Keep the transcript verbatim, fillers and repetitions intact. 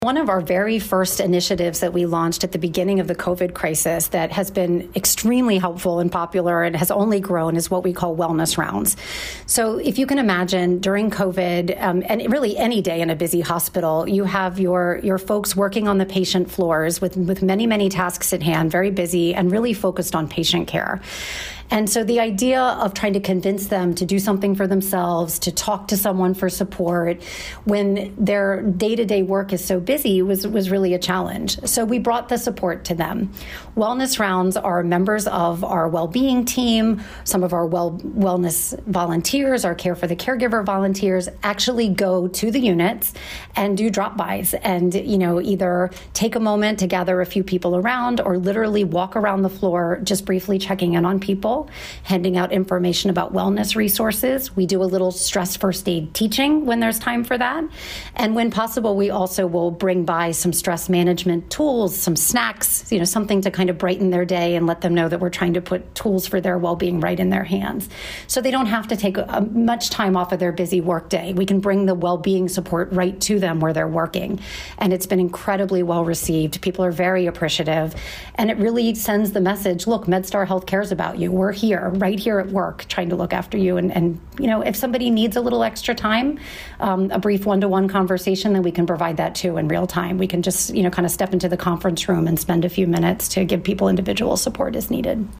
One of our very first initiatives that we launched at the beginning of the COVID crisis that has been extremely helpful and popular and has only grown is what we call wellness rounds. So if you can imagine during COVID, um, and really any day in a busy hospital, you have your, your folks working on the patient floors with, with many, many tasks at hand, very busy and really focused on patient care. And so the idea of trying to convince them to do something for themselves, to talk to someone for support when their day-to-day work is so busy was, was really a challenge. So we brought the support to them. Wellness rounds are members of our well-being team, some of our well, wellness volunteers, our care for the caregiver volunteers actually go to the units and do drop-bys and, you know, either take a moment to gather a few people around or literally walk around the floor, just briefly checking in on people, handing out information about wellness resources. We do a little stress first aid teaching when there's time for that. And when possible, we also will bring by some stress management tools, some snacks, you know, something to kind of brighten their day and let them know that we're trying to put tools for their well-being right in their hands. So they don't have to take a, much time off of their busy work day. We can bring the well-being support right to them where they're working. And it's been incredibly well received. People are very appreciative. And it really sends the message, look, MedStar Health cares about you. We're here, right here at work, trying to look after you. And, and you know, if somebody needs a little extra time, um, a brief one-to-one conversation, then we can provide that too in real time. We can just, you know, kind of step into the conference room and spend a few minutes to give people individual support as needed.